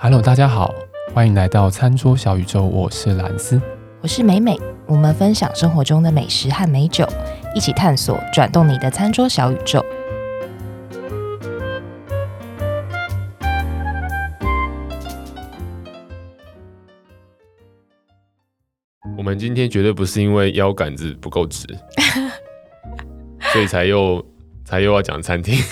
Hello， 大家好，欢迎来到餐桌小宇宙，我是蓝斯， 我是美美。我们分享生活中的美食和美酒，一起探索转动你的餐桌小宇宙。 我们今天绝对不是因为腰杆子不够直，所以才又要讲餐厅，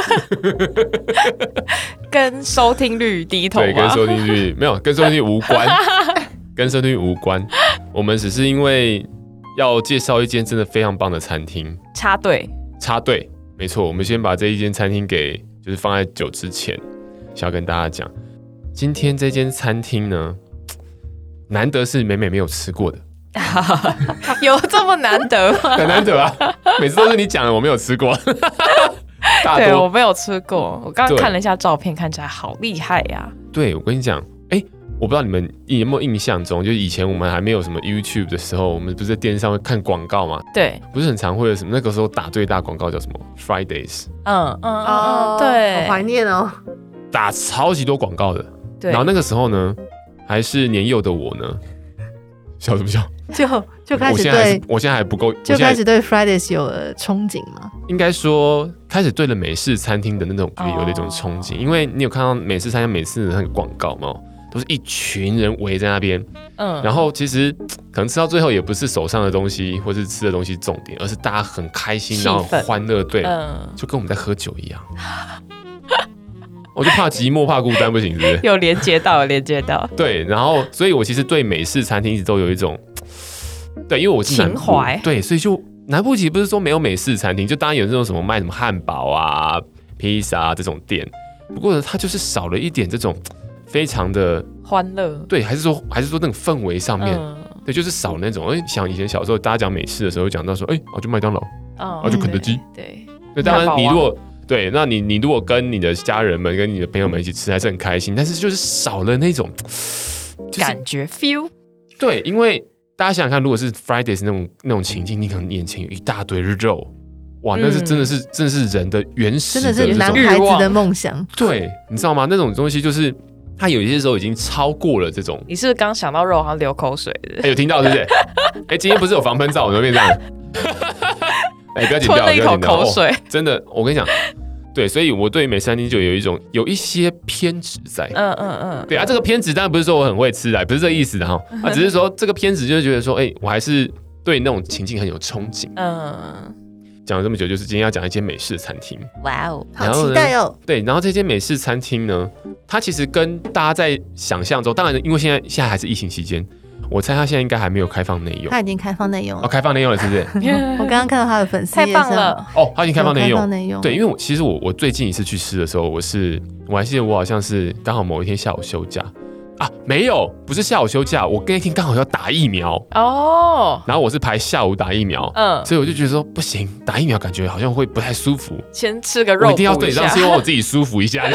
跟收听率低头啊？ 对，跟收听率没有，跟收听率无关，跟收听率无关。我们只是因为要介绍一间真的非常棒的餐厅， 插队， 没错。我们先把这一间餐厅给就是放在酒之前，想要跟大家讲，今天这间餐厅呢，难得是美美没有吃过的。 有这么难得吗？ 很难得啊，每次都是你讲的，我没有吃过。 对，我没有吃过。我刚刚看了一下照片，看起来好厉害呀。 对，我跟你讲，我不知道你们有没有印象中，就是以前我们还没有什么 YouTube 的时候，我们不是在电视上会看广告吗？ 对， 不是很常会有什么那个时候打最大广告叫什么 Fridays， 对， 好怀念哦， 打超级多广告的。 对， 然后那个时候呢，还是年幼的我呢，笑什么笑？ 就开始对， 我现在还不够， 就开始对 Fridays 有了憧憬嘛。 应该说开始对了美式餐厅的那种有那种憧憬，因为你有看到美式餐厅每次的那个广告吗？都是一群人围在那边，然后其实可能吃到最后也不是手上的东西或是吃的东西重点，而是大家很开心，然后很欢乐，对，就跟我们在喝酒一样。我就怕寂寞，怕孤单，不行，是不是？ 有连接到。 对，然后所以我其实对美式餐厅一直都有一种，对，因为我是南部， 情怀， 对，所以就南部其实不是说没有美式餐厅，就当然有那种什么卖什么汉堡啊、披萨啊这种店，不过呢，它就是少了一点这种非常的欢乐， 对，还是说那种氛围上面，对，就是少那种。想以前小时候大家讲美式的时候，讲到说，就麦当劳，就肯德基，对，当然你如果对，那你如果跟你的家人们、跟你的朋友们一起吃，还是很开心，但是就是少了那种、 感觉 feel。 对，因为大家想想看，如果是 Fridays 那种情境，你可能眼前有一大堆肉，哇，那是真的是人的原始的， 真的是男孩子的梦想。 对，你知道吗？那种东西就是它有一些时候已经超过了这种。 你是不是刚想到肉好像流口水的？ 有听到是不是？今天不是有防喷罩，我怎么变这样？不要紧掉， 吞了一口口水， 真的，我跟你讲，对，所以我对美式餐厅就有一些偏执在，对啊，这个偏执当然不是说我很会吃啊，不是这个意思的哈，只是说这个偏执就是觉得说，我还是对那种情境很有憧憬，讲了这么久，就是今天要讲一间美式餐厅， 哇哦，好期待哦， 对，然后这间美式餐厅呢，它其实跟大家在想象中，当然因为现在还是疫情期间。我猜他现在应该还没有开放内用， 他已经开放内用了。 开放内用了是不是？ 我刚刚看到他的粉丝页上， 太棒了他已经开放内用。 对，因为其实我最近一次去吃的时候，我还记得我好像是刚好某一天下午休假没有，不是下午休假，我那天刚好要打疫苗然后我是排下午打疫苗，所以我就觉得说不行，打疫苗感觉好像会不太舒服， 先吃个肉， 我一定要对，让希望我自己舒服一下，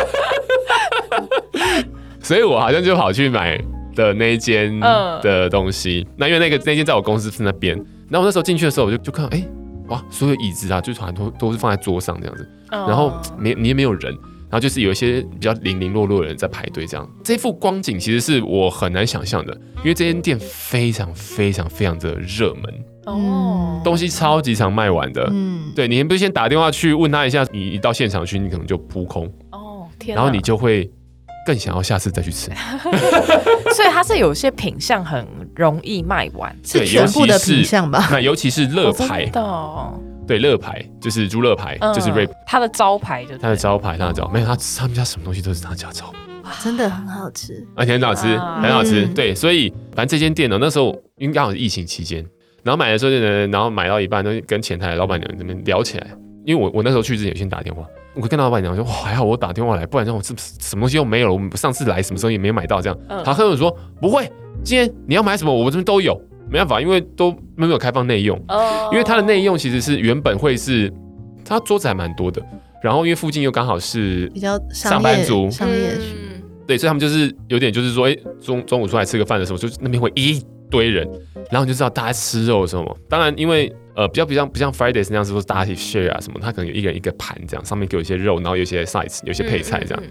所以我好像就跑去买。的那一间的东西，那因为那间在我公司是那边，然后我那时候进去的时候，我就看到，哇，所有椅子啊，就好像都是放在桌上这样子，然后你也没有人，然后就是有一些比较零零落落的人在排队这样。这幅光景其实是我很难想象的，因为这间店非常非常非常的热门，东西超级常卖完的，对，你不是先打电话去问他一下，你一到现场去，你可能就扑空， 天， 然后你就会。更想要下次再去吃， 所以它是有些品项很容易卖完， 是全部的品项吧？ 那尤其是乐排，对，乐排就是猪乐排，就是 rib， 它的招牌就它的招牌，没有他们家什么东西都是他家招牌， 真的很好吃， 很好吃，很好吃。对，所以反正这间店呢，那时候应该好是疫情期间，然后买的时候呢，然后买到一半就跟前台的老板娘那边聊起来，因为我那时候去之前有先打电话。我跟老板娘说，哇，还好我打电话来，不然让我什么东西都没有了。我们上次来什么时候也没买到这样。他跟我说不会，今天你要买什么，我这边都有，没办法，因为都没有开放内用。因为它的内用其实是原本会是，它桌子还蛮多的，然后因为附近又刚好是比较上班族商业区， 对，所以他们就是有点就是说，中午出来吃个饭的时候，就那边会一堆人，然后你就知道大家吃肉什么。当然，因为比较不像 Fridays 那样子，说大家一起 share 啊什么，他可能有一个人一个盘这样，上面给有一些肉，然后有一些 sides， 有一些配菜这样。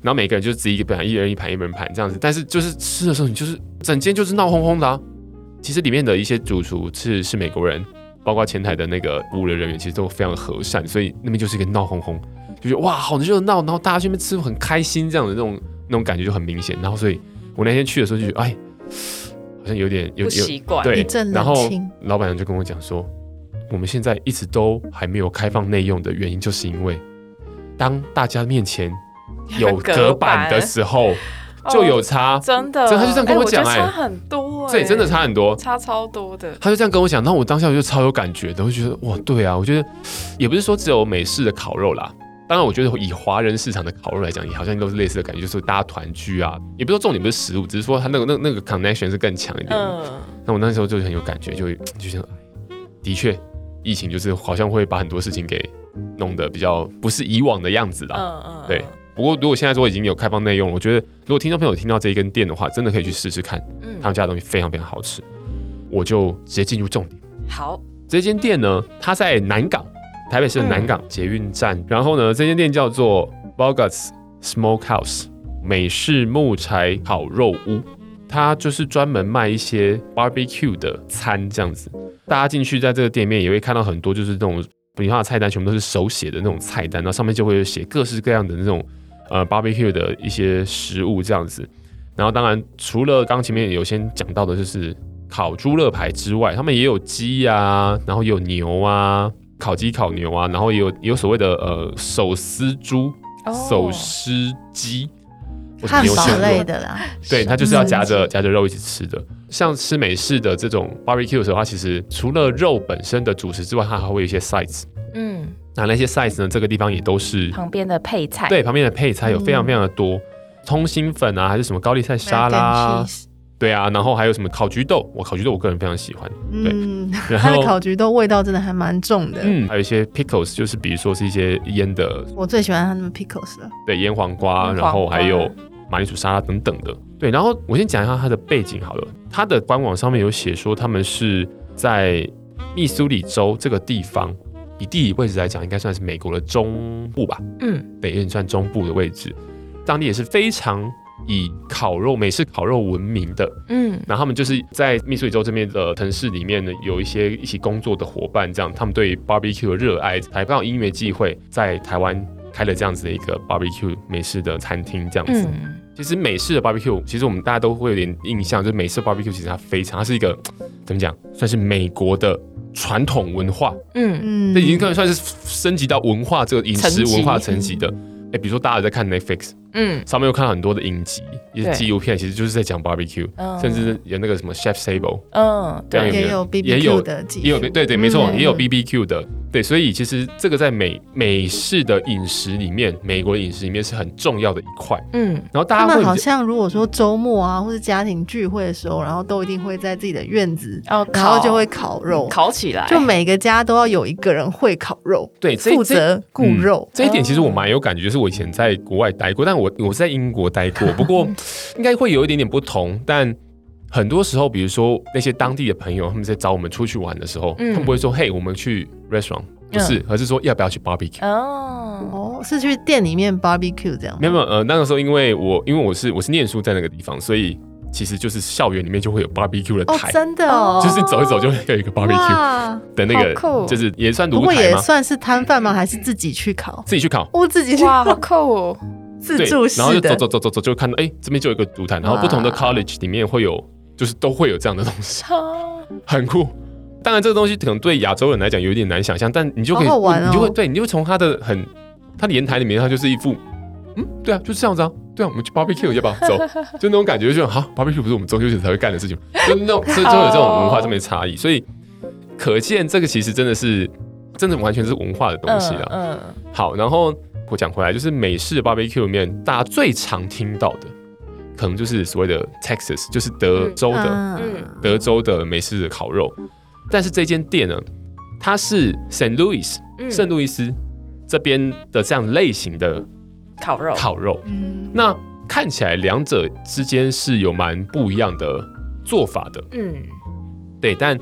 然后每个人就自己一个盘，一人一盘，一人一盘这样子。但是就是吃的时候，你就是整间就是闹哄哄的啊。其实里面的一些主厨是美国人，包括前台的那个服务的人员，其实都非常和善，所以那边就是一个闹哄哄，就觉得哇好热闹，然后大家去那边吃很开心这样的那种感觉就很明显。然后所以我那天去的时候就觉得哎，好像有点不习惯， 对。然后老板娘就跟我讲说，我们现在一直都还没有开放内用的原因，就是因为当大家面前有隔板的时候。就有差， 真的， 他就这样跟我讲， 差很多， 对，真的差很多， 差超多的。 他就这样跟我讲，然后我当下就超有感觉的，我就觉得哇，对啊，我觉得也不是说只有美式的烤肉啦，当然我觉得以华人市场的烤肉来讲，也好像都是类似的感觉，就是大家团聚啊，也不是说重点不是食物，只是说他那个 connection 是更强一点。那我那时候就很有感觉，就想，的确，疫情就是好像会把很多事情给弄得比较不是以往的样子啦。对。不过，如果现在说已经有开放内用，我觉得如果听众朋友听到这一间店的话，真的可以去试试看，他们家的东西非常非常好吃。我就直接进入重点。 好， 这间店呢，它在南港，台北市的南港捷运站。然后呢，这间店叫做 Bogut's Smokehouse 美式木柴烤肉屋，它就是专门卖一些 barbecue 的餐这样子。大家进去在这个店里面也会看到很多就是那种，比如它的菜单全部都是手写的那种菜单，然后上面就会写各式各样的那种barbecue 的一些食物这样子。然后当然除了刚前面有先讲到的就是烤猪肋排之外，他们也有鸡啊，然后也有牛啊，烤鸡烤牛啊，然后也有所谓的手撕猪、手撕鸡， 汉堡类的啦。 对，它就是要夹着肉一起吃的。像吃美式的这种 barbecue 的时候，它其实除了肉本身的主食之外，它还会有一些 sides。那些 sides 呢，这个地方也都是旁边的配菜。 对，旁边的配菜有非常非常的多，通心粉啊，还是什么高丽菜沙拉。对啊，然后还有什么烤菊豆，烤菊豆我个人非常喜欢。对，然后它的烤菊豆味道真的还蛮重的。 还有一些 pickles， 就是比如说是一些腌的， 我最喜欢它们 pickles 了。 对，腌黄瓜，然后还有马铃薯沙拉等等的。对，然后我先讲一下它的背景好了。它的官网上面有写说，他们是在密苏里州这个地方，以地理位置来讲，应该算是美国的中部吧。对，有点算中部的位置。当地也是非常以美式烤肉闻名的。然后他们就是在密苏里州这边的城市里面呢，有一些一起工作的伙伴，这样他们对 barbecue 的热爱，才刚好因缘际会在台湾开了这样子的一个 barbecue 美式的餐厅这样子。其实美式的 barbecue， 其实我们大家都会有点印象，就是美式 barbecue 其实它是一个怎么讲，算是美国的传统文化。这已经算是升级到文化这个饮食文化层级的。比如说大家在看 Netflix，上面又看到很多的影集，一些纪录片，其实就是在讲 barbecue，甚至有那个什么 Chef's Table， 对，也有 BBQ 的， 也有对，没错，也有 BBQ 的，对，所以其实这个在美式的饮食里面，美国的饮食里面是很重要的一块。然后大家他们好像如果说周末啊，或是家庭聚会的时候，然后都一定会在自己的院子，然后就会烤肉， 烤起来， 就每个家都要有一个人会烤肉， 对， 负责顾肉。 这一点其实我蛮有感觉，就是我以前在国外待过，但我是在英国待过，不过应该会有一点点不同。但很多时候，比如说那些当地的朋友，他们在找我们出去玩的时候，他们不会说：“嘿，我们去 restaurant。”不是，而是说要不要去 barbecue。 是去店里面 barbecue 这样吗？ 没有，那个时候因为我是念书在那个地方，所以其实就是校园里面就会有 barbecue 的台。 真的哦， 就是走一走就会有一个 barbecue 的那个，就是也算炉台吗？ 不过也算是摊贩吗？还是自己去烤？ 自己去烤。 自己去烤， 哇，好酷哦！ 自助式的， 然后就走，就看到这边就有一个炉台，然后不同的 college 里面会有，就是都会有这样的东西，很酷。当然，这个东西可能对亚洲人来讲有点难想象，但你就可以，你就会从它的言台里面，它就是一副，对啊，就是这样子啊，对啊，我们去 barbecue 要不要走？就那种感觉，就barbecue 不是我们中秋节才会干的事情，就那种就有这种文化上面的差异，所以可见这个其实真的完全是文化的东西啦。好，然后我讲回来，就是美式的 barbecue 里面，大家最常听到的，可能就是所谓的 Texas， 就是德州的美式的烤肉。但是这间店呢，它是圣路易斯这边的这样类型的烤肉。那看起来两者之间是有蛮不一样的做法的。对，但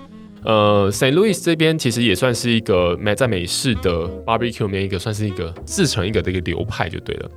St. Louis 这边其实也算是一个在美式的 barbecue 里面算是一个自成一个的一个流派就对了。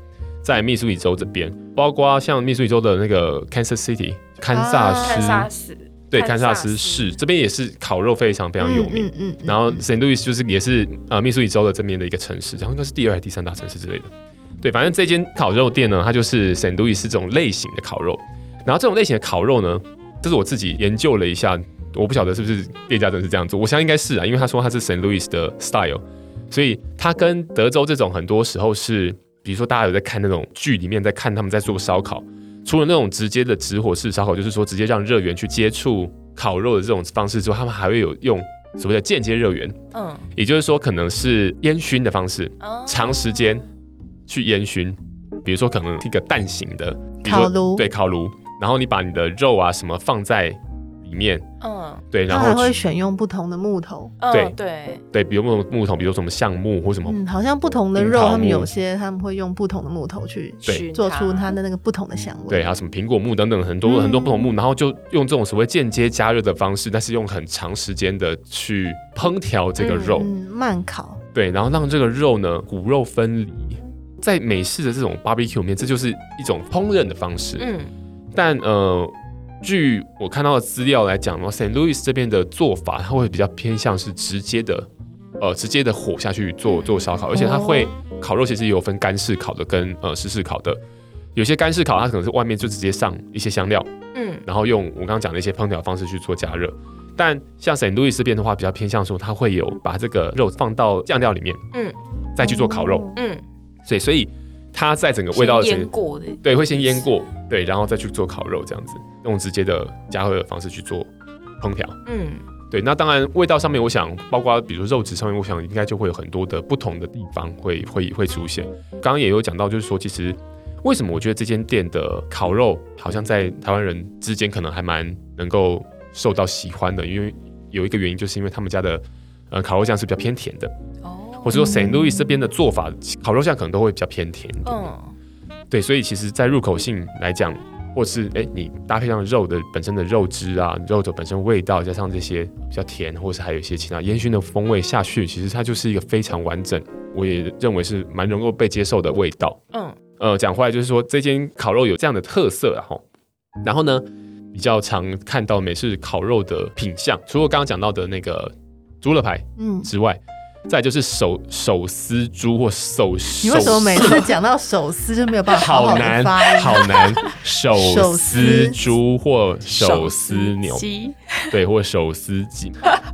在密苏里州这边，包括像密苏里州的那个 Kansas City 堪萨斯，对，堪萨斯市这边也是烤肉非常非常有名。然后 St. Louis 就是也是密苏里州的这边的一个城市，然后应该是第2还是第3大城市之类的。对，反正这间烤肉店呢，它就是 St. Louis 这种类型的烤肉。然后这种类型的烤肉呢，这是我自己研究了一下，我不晓得是不是店家真的是这样做，我相信应该是啊，因为他说他是 St. Louis 的 style， 所以他跟德州这种很多时候是，比如说大家有在看那种剧里面，在看他们在做烧烤，除了那种直接的直火式烧烤，就是说直接让热源去接触烤肉的这种方式之外，他们还会有用所谓的间接热源，也就是说可能是烟熏的方式，长时间去烟熏，比如说可能一个蛋形的烤炉， 对，烤炉，然后你把你的肉啊什么放在里面，对，然后还会选用不同的木头， 对，比如木头，比如什么橡木或什么， 好像不同的肉，他们有些他们会用不同的木头去做出它的那个不同的香味， 对，还有什么苹果木等等很多不同木，然后就用这种所谓间接加热的方式，但是用很长时间的去烹调这个肉， 慢烤， 对，然后让这个肉呢骨肉分离。在美式的这种 barbecue 里面，这就是一种烹饪的方式。但据我看到的资料来讲呢 ，St. Louis 这边的做法，它会比较偏向是直接的火下去做烧烤，而且它会烤肉其实也有分干式烤的跟湿式烤的。有些干式烤，它可能是外面就直接上一些香料，然后用我刚刚讲的一些烹调方式去做加热。但像 St. Louis 这边的话，比较偏向说，它会有把这个肉放到酱料里面，再去做烤肉，所以它在整个味道的腌过的， 对，会先腌过，对，然后再去做烤肉这样子，用直接的加热的方式去做烹调，对。那当然味道上面，我想包括比如肉质上面，我想应该就会有很多的不同的地方会出现。刚刚也有讲到，就是说其实为什么我觉得这间店的烤肉好像在台湾人之间可能还蛮能够受到喜欢的，因为有一个原因就是因为他们家的烤肉酱是比较偏甜的。或者说 St. Louis 这边的做法，烤肉酱可能都会比较偏甜一点，对，所以其实，在入口性来讲，或是你搭配上肉的本身的肉汁啊，肉的本身味道，加上这些比较甜，或是还有一些其他烟熏的风味下去，其实它就是一个非常完整，我也认为是蛮能够被接受的味道。讲回来就是说，这间烤肉有这样的特色然后呢，比较常看到美式烤肉的品项，除了刚刚讲到的那个猪肋排之外。再就是手撕猪或手， 你为什么每次讲到手撕就没有办法好好的发音？ 好难，手撕猪或手撕牛，对，或手撕鸡。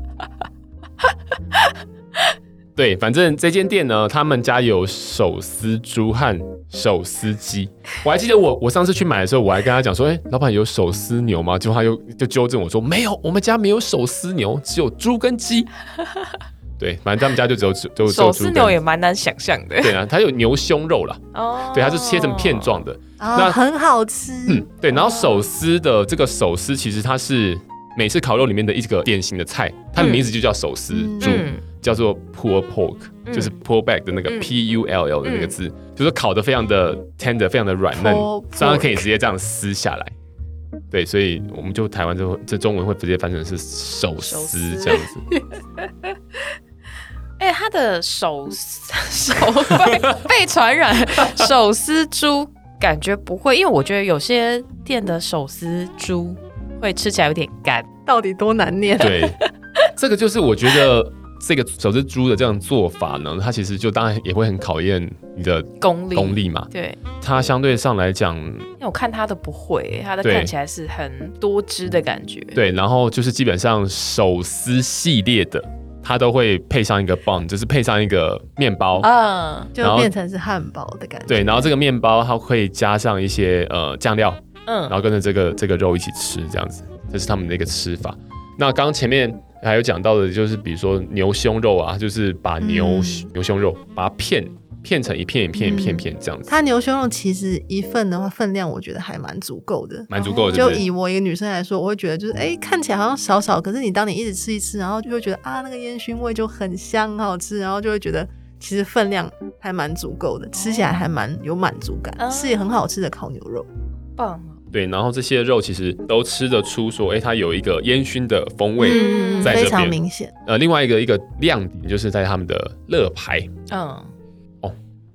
对，反正这间店呢，他们家有手撕猪和手撕鸡。我还记得我上次去买的时候，我还跟他讲说，老板有手撕牛吗？结果他就纠正我说，没有，我们家没有手撕牛，只有猪跟鸡。对，反正他们家就只有手撕牛也蛮难想象的。 对啊，它有牛胸肉啦，对，它是切成片状的， 那很好吃。 对，然后手撕的这个手撕其实它是美式烤肉里面的一个典型的菜，它的名字就叫手撕猪，叫做 pulled pork，就是 pull back 的那个 pull 的那个字，就是烤得非常的 tender， 非常的软嫩，当然可以直接这样撕下来。对，所以我们就台湾这中文会直接翻成是手撕这样子。 他的手被传染手撕猪感觉不会，因为我觉得有些店的手撕猪会吃起来有点干， 到底多难念？ 对，这个就是我觉得这个手撕猪的这样做法呢，它其实就当然也会很考验你的功力嘛。 对， 它相对上来讲，因为我看它的不会，它的看起来是很多汁的感觉。 对，然后就是基本上手撕系列的。它都会配上一个 bun， 就是配上一个面包， 就变成是汉堡的感觉。 对，然后这个面包它会加上一些酱料，然后跟着这个肉一起吃，这样子，这是他们的一个吃法。那刚刚前面还有讲到的，就是比如说牛胸肉啊，就是把牛胸肉把它片成一片这样子。 它牛胸肉其实一份的话，分量我觉得还蛮足够的， 蛮足够的。 就以我一个女生来说，我会觉得就是看起来好像少少，可是你当你一直吃一吃，然后就会觉得那个烟熏味就很香，很好吃，然后就会觉得其实分量还蛮足够的，吃起来还蛮有满足感，是很好吃的烤牛肉。 棒。 对，然后这些肉其实都吃得出说，它有一个烟熏的风味在这边， 非常明显。 另外一个亮点就是在他们的肋排，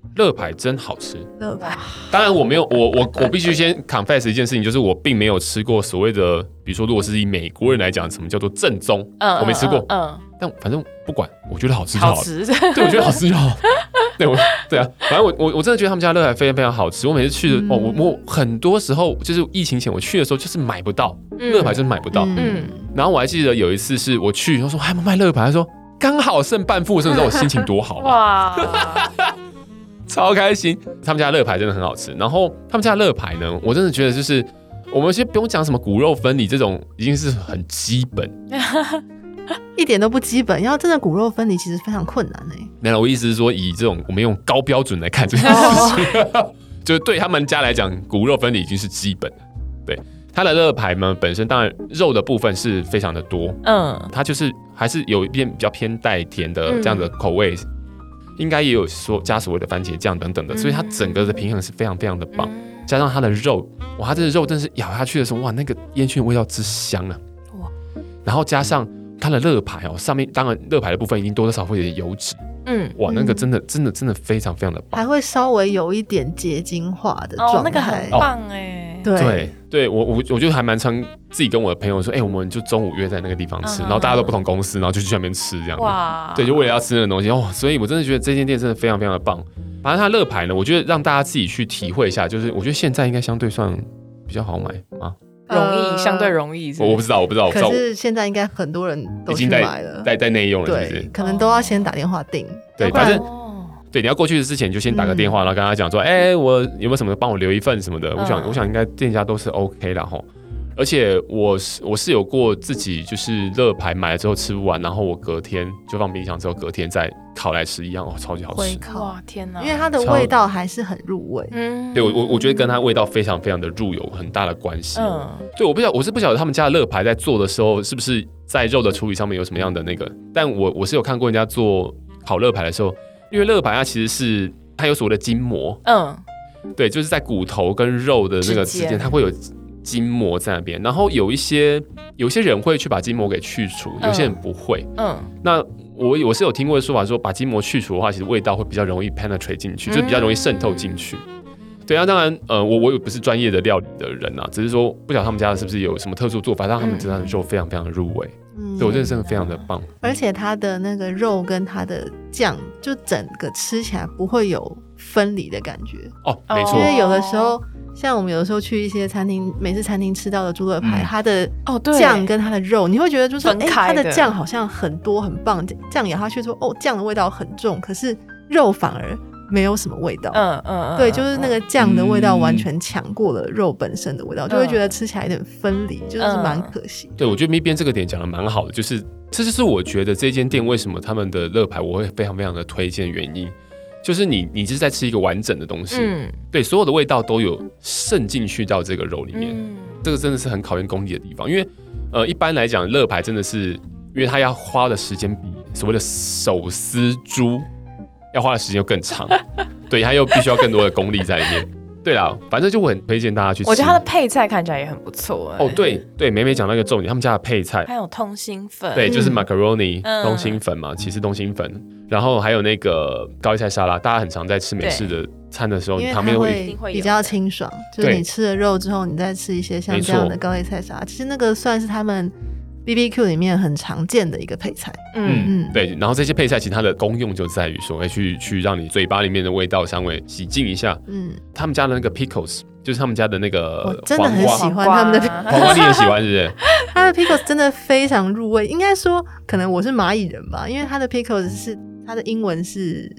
乐牌真好吃。 乐牌， 当然我没有，我必须先 confess 一件事情，就是我并没有吃过所谓的，比如说如果是以美国人来讲，什么叫做正宗，我没吃过。但反正不管，我觉得好吃就好了。 好吃， 对，我觉得好吃就好。对啊，反正我真的觉得他们家乐牌非常非常好吃。我每次去的我很多时候就是疫情前我去的时候就是买不到乐牌，真的买不到。然后我还记得有一次是我去，他说还有卖乐牌，他说刚好剩半副，甚至我心情多好哇，超开心。他们家乐牌真的很好吃。然后他们家乐牌呢，我真的觉得就是我们先不用讲什么骨肉分离这种，已经是很基本。 一点都不基本，要真的骨肉分离其实非常困难没有，我意思是说，以这种我们用高标准来看这件事情，就是对他们家来讲，骨肉分离已经是基本的。对，它的乐牌呢，本身当然肉的部分是非常的多，它就是还是有一点比较偏带甜的这样的口味，应该也有说加所谓的番茄酱等等的，所以它整个的平衡是非常非常的棒。加上它的肉，哇，它这个肉真是咬下去的时候，哇，那个烟熏的味道之香啊！哇，然后加上它的乐牌上面当然乐牌的部分一定多多少少会有点油脂，哇，那个真的非常非常的棒， 还会稍微有一点结晶化的状态， 那个很棒对， 我觉得还蛮常自己跟我的朋友说，我们就中午约在那个地方吃，然后大家都不同公司，然后就去那边吃这样子，哇，对，就为了要吃那个东西所以我真的觉得这间店真的非常非常的棒。反正它乐牌呢，我觉得让大家自己去体会一下，就是我觉得现在应该相对算比较好买啊。 相对容易我不知道。 可是现在应该很多人都去买了， 在内用了，是不是？ 对，可能都要先打电话订。 对，反正对，你要过去之前就先打个电话，然后跟他讲说，我有没有什么帮我留一份什么的？我想应该店家都是 OK 啦齁。而且我是有过自己就是乐牌买了之后吃不完，然后我隔天就放冰箱之后，隔天再烤来吃一样，超级好吃。 哇，天哪！ 因为它的味道还是很入味。 对，我觉得跟它味道非常非常的入有很大的关系。对，我是不晓得他们家的乐牌在做的时候是不是在肉的处理上面有什么样的那个，但我是有看过人家做烤乐牌的时候，因为乐牌它其实是它有所谓的筋膜。对，就是在骨头跟肉的那个之间，它会有筋膜在那边，然后有一些人会去把筋膜给去除，有些人不会。那我是有听过的说法，说把筋膜去除的话，其实味道会比较容易 penetrate 进去，就是比较容易渗透进去。对啊，当然，我也不是专业的料理的人啊，只是说不晓得他们家是不是有什么特殊做法，让他们真的肉非常非常的入味。对，我觉得真的非常的棒。 而且它的那个肉跟它的酱，就整个吃起来不会有分离的感觉。 没错。 因为有的时候，像我们有的时候去一些餐厅，美式餐厅吃到的猪肋排，它的酱跟它的肉，你会觉得就是它的酱好像很多很棒，酱咬下去说酱的味道很重，可是肉反而没有什么味道。对，就是那个酱的味道完全抢过了肉本身的味道，就会觉得吃起来有点分离，就是蛮可惜。 对，我觉得咪边这个点讲的蛮好的，就是这就是我觉得这间店为什么他们的乐牌我会非常非常的推荐原因。就是你就是在吃一个完整的东西，对，所有的味道都有渗进去到这个肉里面，这个真的是很考验功力的地方。因为一般来讲，乐牌真的是，因为它要花的时间比所谓的手撕猪要花的时间又更长，对，它又必须要更多的功力在里面。对啦，反正就我很推荐大家去吃。 我觉得它的配菜看起来也很不错。 对，美美讲到一个重点，他们家的配菜还有通心粉， 对，就是 macaroni 通心粉嘛，起司通心粉，然后还有那个高丽菜沙拉，大家很常在吃美式的餐的时候，旁边会比较清爽，就是你吃了肉之后，你再吃一些像这样的高丽菜沙拉，其实那个算是他们BBQ 里面很常见的一个配菜。 对，然后这些配菜其实它的功用就在于说，去让你嘴巴里面的味道香味洗净一下。他们家的那个 pickles 就是他们家的那个我真的很喜欢他们的黄瓜，你也喜欢是不是？ 他的 pickles 真的非常入味，应该说可能我是蚂蚁人吧，因为他的 pickles 是它的英文是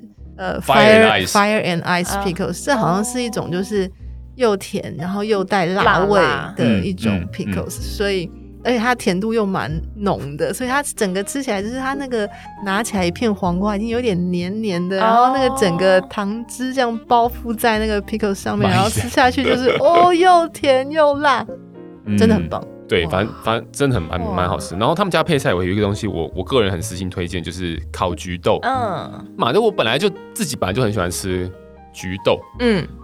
fire and ice pickles，这好像是一种就是又甜然后又带辣味的一种 pickles，所以而且它甜度又蛮浓的，所以它整个吃起来就是它那个拿起来一片黄瓜已经有点黏黏的，然后那个整个糖汁这样包覆在那个 pickle 上面，然后吃下去就是又甜又辣，真的很棒。 对，反正真的蛮好吃。然后他们家配菜我有一个东西，我个人很私心推荐，就是烤橘豆。马德我自己本来就很喜欢吃橘豆。就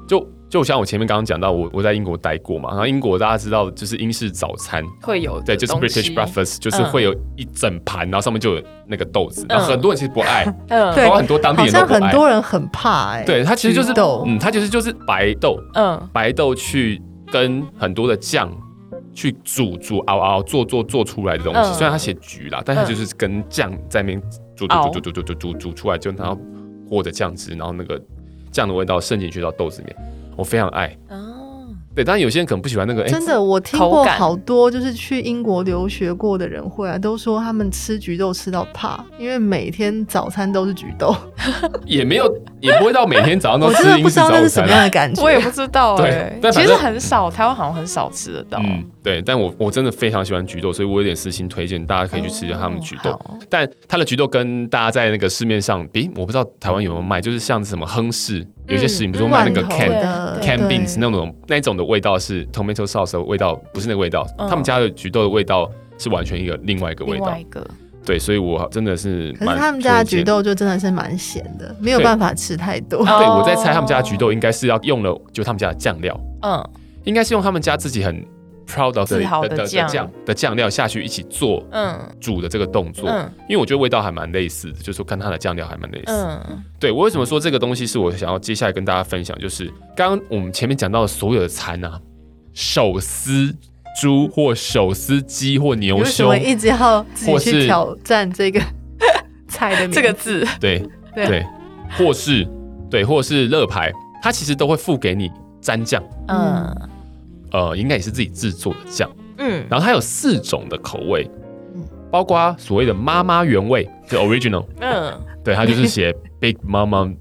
就像我前面刚刚讲到，我在英国待过嘛，然后英国大家知道就是英式早餐会有对，就是 British breakfast， 就是会有一整盘，然后上面就有那个豆子，然后很多人其实不爱，包括很多当地人都不爱， 好像很多人很怕对，它其实就是豆， 它其实就是白豆，白豆去跟很多的酱去煮熬做出来的东西，虽然它写橘啦，但它就是跟酱在那边煮出来，就然后和着酱汁，然后那个酱的味道渗进去到豆子里面，我非常爱。对，当然有些人可能不喜欢那个。真的，我听过好多就是去英国留学过的人会啊，都说他们吃橘豆吃到怕，因为每天早餐都是橘豆。也不会到每天早上都吃英式早餐。 我真的不知道那是什么样的感觉。 我也不知道对， 其实很少，台湾好像很少吃得到。 对，但我真的非常喜欢橘豆，所以我有点私心推荐大家可以去吃一下他们橘豆。但它的橘豆跟大家在那个市面上，我不知道台湾有没有卖，就是像什么亨氏。有些食品，比如说卖那个 can beans 那种的味道是 tomato sauce 的味道，不是那个味道。他们家的橘豆的味道是完全另外一个味道。对，所以我真的是可是他们家的橘豆就真的是蛮咸的，没有办法吃太多。 对，我在猜他们家的橘豆应该是要用了就他们家的酱料，应该是用他们家自己很 proud of 的酱料下去一起做煮的这个动作，因为我觉得味道还蛮类似的，就是说看它的酱料还蛮类似。对，我为什么说这个东西是我想要接下来跟大家分享，就是刚刚我们前面讲到的所有的餐啊，手撕猪或手撕鸡或牛胸， 为什么一直要自己去挑战这个菜的名字这个字？ 对，或是乐牌，它其实都会附给你蘸酱。应该也是自己制作的酱，然后它有4种的口味，包括所谓的妈妈原味，就 original，对，它就是写 Big Mama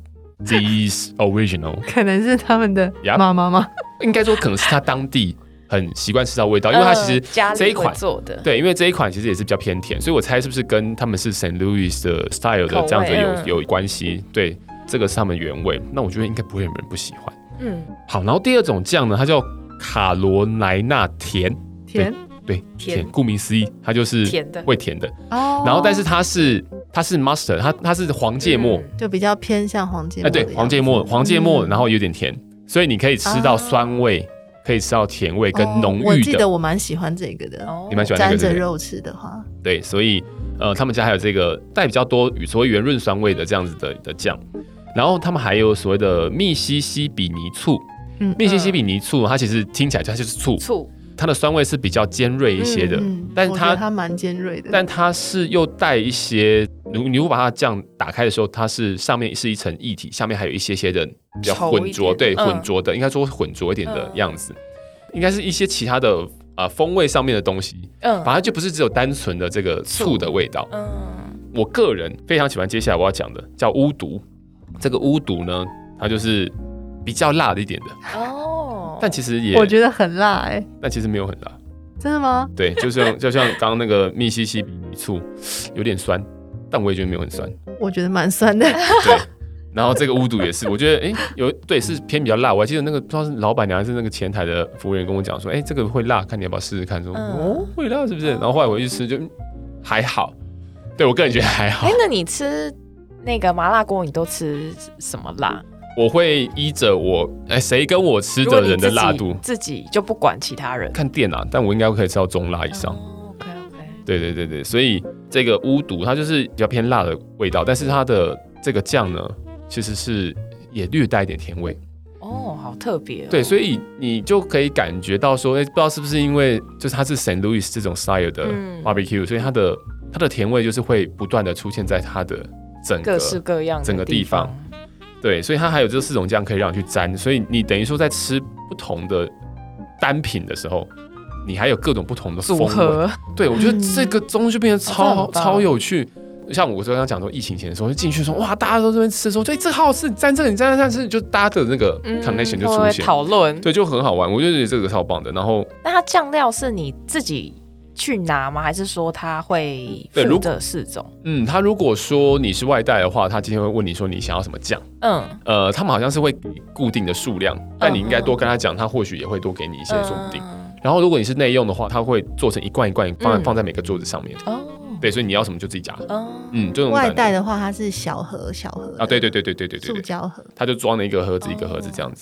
This Original， 可能是他们的妈妈吗？ 应该说可能是他当地很习惯吃到味道，因为它其实这一款做的， 对，因为这一款其实也是比较偏甜，所以我猜是不是跟他们是 St. Louis 的 style 的这样子有关系？对，这个是他们原味，那我觉得应该不会有人不喜欢。好，然后第2种酱呢，它叫卡罗莱纳甜，对，甜，顾名思义，它就是会甜的。然后，但是它是 mustard， 它是黄芥末， 就比较偏向黄芥末。 对，黄芥末，然后有点甜，所以你可以吃到酸味，可以吃到甜味跟浓郁的。 我记得我蛮喜欢这个的， 你蛮喜欢这个， 沾着肉吃的话。 对，所以他们家还有这个带比较多所谓圆润酸味的这样子的酱，然后他们还有所谓的密西西比尼醋。密西西比尼醋，它其实听起来它就是醋，它的酸味是比较尖锐一些的，但是它蛮尖锐的， 但它是又带一些，你如果把它酱打开的时候，它是上面是一层液体，下面还有一些的比较混浊，对，混浊的，应该说混浊一点的样子，应该是一些其他的风味上面的东西，反正就不是只有单纯的这个醋的味道。我个人非常喜欢接下来我要讲的叫乌毒，这个乌毒呢，它就是比较辣的一点的但其实我觉得很辣但其实没有很辣。 真的吗？ 对，就像刚刚那个密西西比尼醋有点酸，但我也觉得没有很酸。 我觉得蛮酸的。 对，然后这个乌毒也是，我觉得对是偏比较辣。我还记得那个不知道是老板娘还是那个前台的服务员跟我讲说，这个会辣，看你要不要试试看。说会辣是不是？然后后来我一吃就还好。对我个人觉得还好。 那你吃那个麻辣锅，你都吃什么辣？ 我会依着谁跟我吃的人的辣度， 自己就不管其他人。 看店但我应该可以吃到中辣以上。 OK， 对，所以这个乌毒它就是比较偏辣的味道，但是它的这个酱呢，其实是也略带一点甜味。 好特别。 对，所以你就可以感觉到说，不知道是不是因为就是它是 St. Louis 这种 style 的 barbecue，所以它的甜味就是会不断的出现在它的各式各样的整个地方。对，所以它还有这4种酱可以让你去沾，所以你等于说在吃不同的单品的时候，你还有各种不同的风味组合。对，我觉得这个东西就变得超有趣。像我刚刚讲说疫情前的时候，就进去说哇，大家都在这边吃的时候，对，这个好好吃，你沾这个，你沾吃，就大家的那个 connection 就出现， 讨论， 对，就很好玩。我觉得这个超棒的。然后， 那它酱料是你自己去拿吗？还是说他会附这4种？ 他如果说你是外带的话，他今天会问你说你想要什么酱。他们好像是会给固定的数量，但你应该多跟他讲，他或许也会多给你一些，说不定。然后如果你是内用的话，他会做成一罐一罐放在每个桌子上面。对，所以你要什么就自己加。这种外带的话，它是小盒啊，对， 塑胶盒， 他就装了一个盒子一个盒子这样子。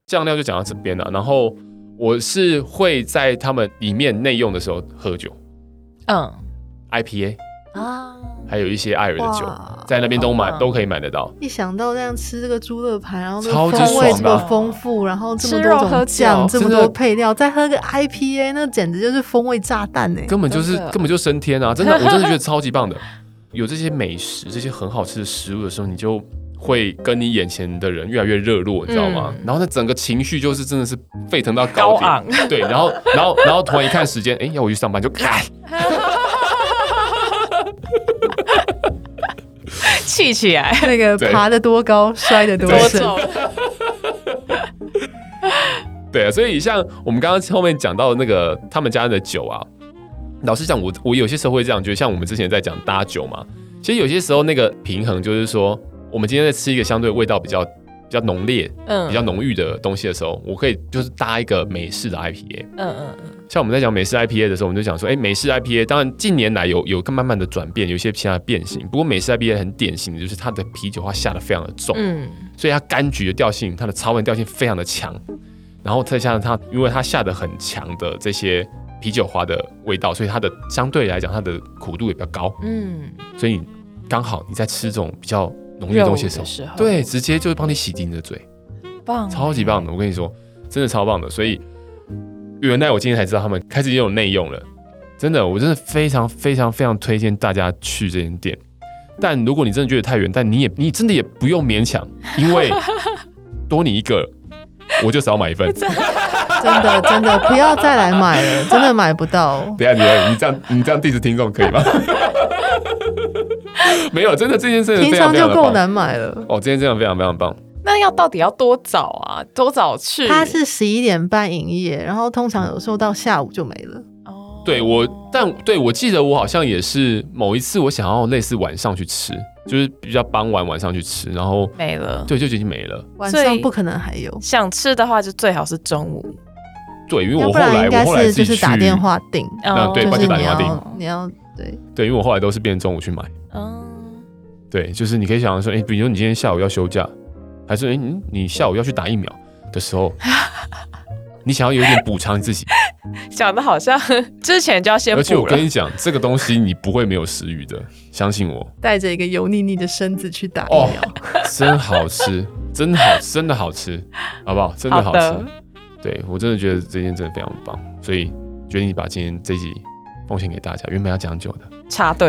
酱料就讲到这边了。然后我是会在他们里面内用的时候喝酒，IPA 啊，还有一些爱尔的酒，在那边都可以买得到。 一想到这样吃这个猪肋排，然后超级风味这么丰富，然后这么多种酱，这么多配料，再喝个 IPA， 那简直就是风味炸弹欸！ 根本就升天啊！真的，我真的觉得超级棒的。有这些美食，这些很好吃的食物的时候，你就会跟你眼前的人越来越热络，你知道吗？然后那整个情绪就是真的是沸腾到高点，对，然后突然一看时间，要我去上班就气起来， 那个爬得多高，摔得多深。 对啊，所以像我们刚刚后面讲到的那个他们家的酒啊，老实讲，我有些时候会这样觉得，像我们之前在讲搭酒嘛，其实有些时候那个平衡就是说，我们今天在吃一个相对味道比较浓烈、比较浓郁的东西的时候，我可以就是搭一个美式的 IPA。像我们在讲美式 IPA 的时候，我们就讲说，美式 IPA 当然近年来有慢慢的转变，有一些其他的变形。不过美式 IPA 很典型的就是它的啤酒花下得非常的重，所以它柑橘的调性、它的草本调性非常的强，然后再加上它因为它下得很强的这些啤酒花的味道，所以它的相对来讲它的苦度也比较高，所以刚好你在吃这种比较浓郁的东西的时候，对，直接就帮你洗涤你的嘴，棒，超级棒的，我跟你说，真的超棒的。所以原来我今天才知道他们开始也有内用了，真的，我真的非常非常非常推荐大家去这间店。但如果你真的觉得太远，但你真的也不用勉强，因为多你一个，我就少买一份。 真的不要再来买了，真的买不到。 等一下你这样diss听众可以吗？没有，真的这件事情非常非常的棒， 平常就够难买了。 这件真的非常非常棒。 那到底要多早啊？多早去？ 它是11点半营业，然后通常有时候到下午就没了。 对我记得我好像也是某一次我想要类似晚上去吃，就是比较傍晚上去吃，然后没了， 对，就已经没了。 晚上不可能还有。 想吃的话，就最好是中午。 对，因为我后来就是打电话订， 对，不然就打电话订。 你要对，因为我后来都是变中午去买。对，就是你可以想说，比如你今天下午要休假，还是你下午要去打疫苗的时候，你想要有一点补偿你自己， 想的好像之前就要先补了。 而且我跟你讲，这个东西你不会没有食欲的，相信我。 带着一个油腻腻的身子去打疫苗， 真好吃，真的好吃，好不好？真的好吃。对，我真的觉得这件真的非常棒，所以决定把今天这一集奉献给大家。原本要讲酒的， 插队。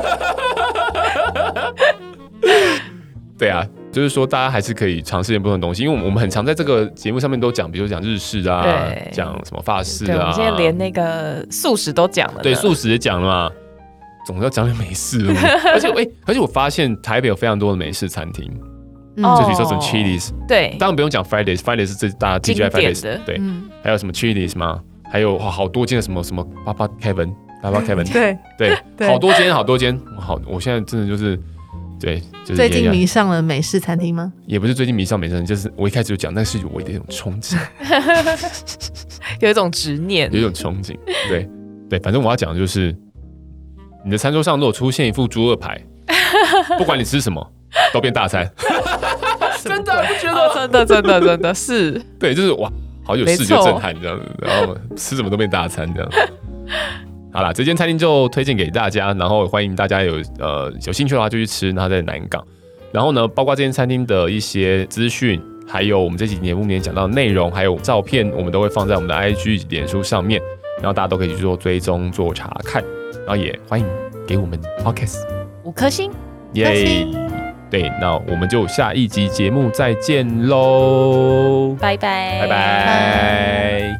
对啊，就是说大家还是可以尝试一点不同的东西，因为我们很常在这个节目上面都讲，比如讲日式啊，讲什么法式啊， 我们现在连那个素食都讲了， 对，素食也讲了嘛，总要讲点美式了。而且我发现台北有非常多的美式餐厅。就比如说什么 Chili's， 对， 当然不用讲 Fridays 是大家 TGI Fridays 的，对，还有什么 Chili's 吗？还有好多间的什么 Papa Kevin， 对，好多间，好，我现在真的就是对，就是最近迷上了美式餐厅吗？ 也不是最近迷上美式餐厅，就是我一开始就讲，那是我的一种憧憬， 有一种执念， 有一种憧憬，对，反正我要讲的就是，你的餐桌上如果出现一副猪肋排，不管你吃什么，都变大餐。真的不觉得？ 真的是， 对，就是哇，好有视觉震撼这样子，然后吃什么都变大餐这样。好啦，这间餐厅就推荐给大家，然后欢迎大家有兴趣的话就去吃，然后在南港。然后呢，包括这间餐厅的一些资讯，还有我们这几节目里面讲到的内容，还有照片，我们都会放在我们的 IG 脸书上面，然后大家都可以去做追踪、做查看，然后也欢迎给我们 Podcast 5颗星， 耶！对，那我们就下一集节目再见喽， 拜拜， 拜拜。